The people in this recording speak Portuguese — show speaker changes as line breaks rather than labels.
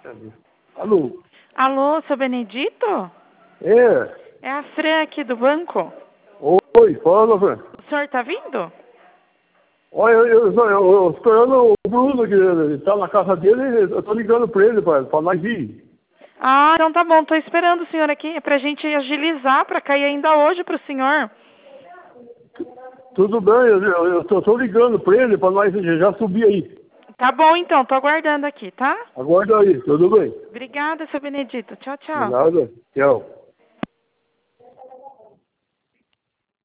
Alô?
Alô, seu Benedito?
É?
É a Fran aqui do banco.
Oi, fala, velho.
O senhor tá vindo?
Olha, eu esperando o Bruno, que ele tá na casa dele, eu tô ligando pra ele, pra nós ir.
Ah, então tá bom, tô esperando o senhor aqui. É pra gente agilizar, pra cair ainda hoje pro senhor.
Tudo bem, tô ligando pra ele, pra nós já subir aí.
Tá bom então, tô aguardando aqui, tá?
Aguarda aí, tudo bem?
Obrigada, seu Benedito. Tchau,
De
tchau.
nada, tchau.